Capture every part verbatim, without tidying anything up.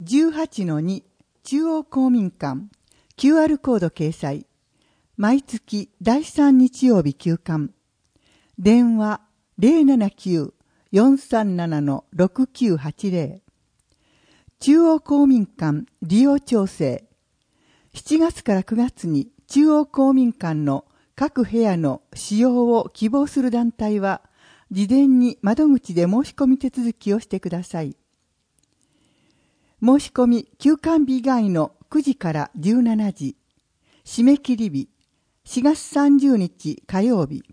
じゅうはちのに 中央公民館 キューアール コード掲載。毎月だいさん日曜日休館。電話 ゼロななきゅう よんさんなな ろくきゅうはちゼロ。中央公民館利用調整。しちがつからくがつに中央公民館の各部屋の使用を希望する団体は、事前に窓口で申し込み手続きをしてください。申し込み休館日以外のくじからじゅうしちじ、締め切り日しがつさんじゅうにち火曜日。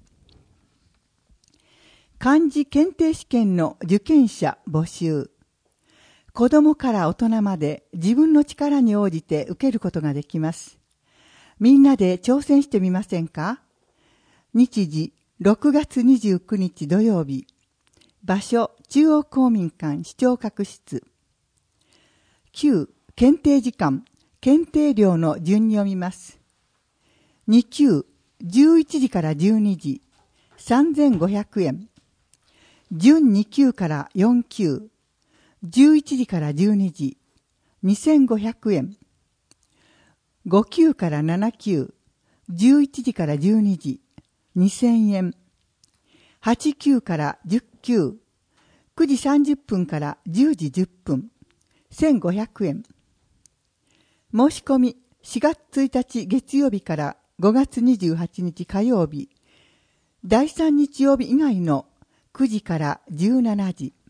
漢字検定試験の受験者募集。子供から大人まで自分の力に応じて受けることができます。みんなで挑戦してみませんか？日時ろくがつにじゅうくにち土曜日。場所中央公民館視聴覚室。きゅう検定時間、検定料の順に読みます。に級じゅういちじからじゅうにじさんぜんごひゃくえん。準に級からよん級じゅういちじからじゅうにじにせんごひゃくえん。ご級からなな級じゅういちじからじゅうにじにせんえん。はち級からじゅっ級くじさんじゅっぷんからじゅうじじゅっぷんせんごひゃくえん。申し込みしがつついたち月曜日からごがつにじゅうはちにち火曜日、だいさん日曜日以外のくじからじゅうしちじ。